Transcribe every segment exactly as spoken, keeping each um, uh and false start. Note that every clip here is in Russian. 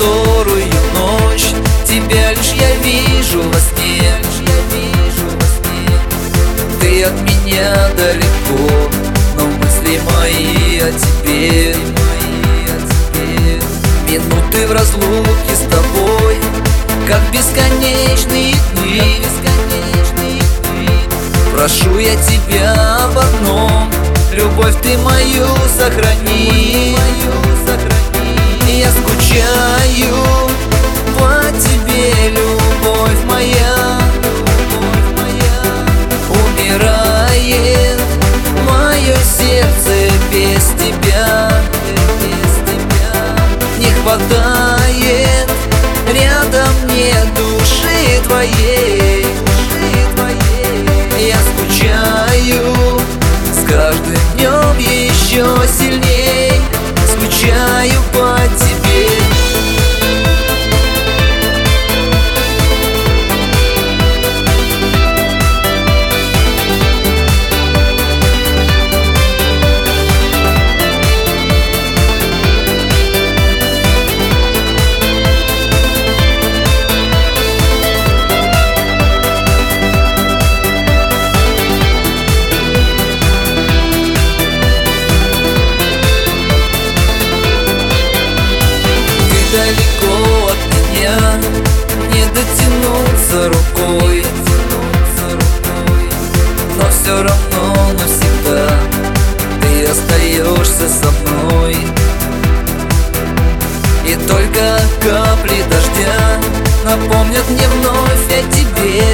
которую ночь тебя лишь я вижу во сне. Ты от меня далеко, но мысли мои о тебе. Минуты в разлуке с тобой, как бесконечные дни. Прошу я тебя об одном: любовь ты мою сохрани. Я скучаю по тебе, любовь моя. Умирает мое сердце без тебя. Не хватает рядом мне души твоей. Я скучаю с каждым днем еще сильней. Скучаю по тебе. Далеко от меня, не дотянуться рукой, но все равно навсегда ты остаешься со мной. И только капли дождя напомнят мне вновь о тебе,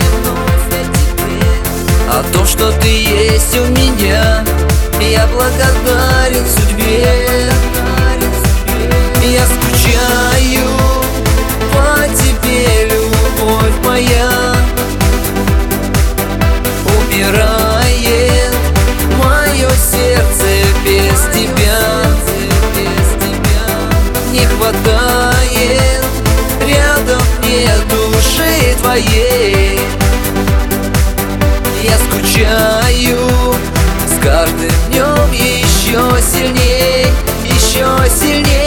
о том, что ты есть у меня. Я благодарен судьбе. Я скучаю по тебе, любовь моя. Умирает мое сердце без тебя. Не хватает рядом мне души твоей. Я скучаю с каждым днем еще сильней, еще сильней.